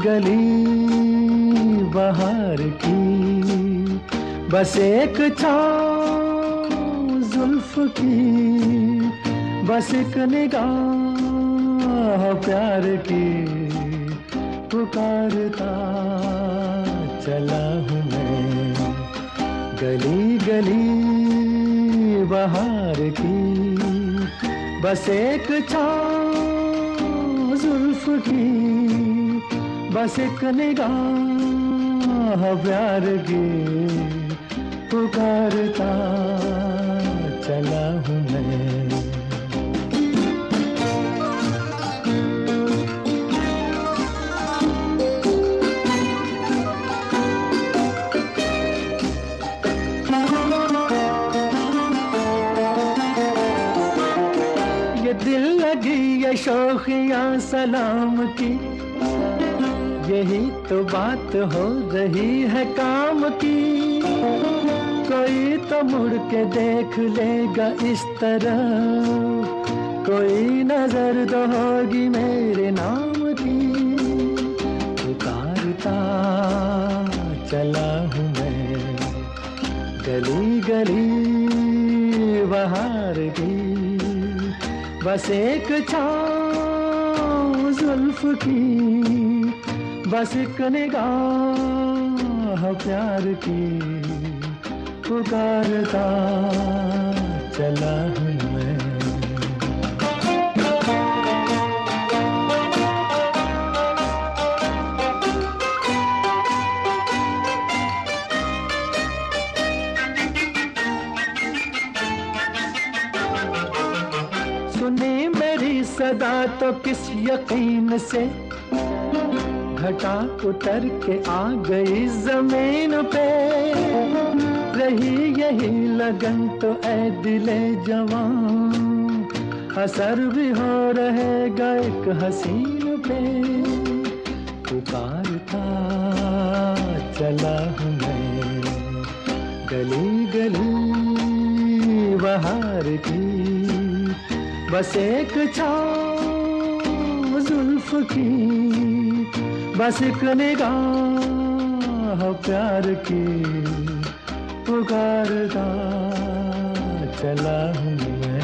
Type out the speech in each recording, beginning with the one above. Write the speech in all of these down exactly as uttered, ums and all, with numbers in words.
गली बहार की, बस एक छाँव जुल्फ की, बस एक निगाह प्यार की, पुकारता चला हूँ मैं गली गली बहार की, बस एक छाँव जुल्फ की, बस एक निगाह प्यार की, पुकारता चला हूँ मैं। ये दिल लगी ये शौकियाँ सलाम की, यही तो बात हो रही है काम की। कोई तो मुड़ के देख लेगा इस तरह, कोई नजर तो होगी मेरे नाम की। पुकारता चला हूँ मैं गली गली बहार की, बस एक छाँव जुल्फ की, बस एक निगाह प्यार की, पुकारता चला हूँ मैं। सुनी मेरी सदा तो किस यकीन से, घटा उतर के आ गई जमीन पे। रही यही लगन तो ऐ दिले जवान, असर भी हो रहेगा एक हसीन पे। पुकारता चला हूँ मैं गली गली बहार की, बस एक छाँव जुल्फ की, बस एक निगाह प्यार की, पुकारता चला हूँ मैं।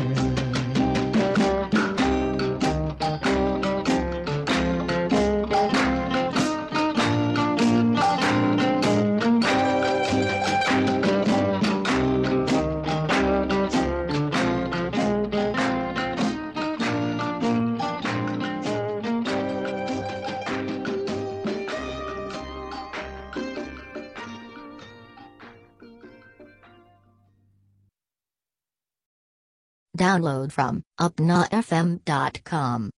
Download from upna f m dot com.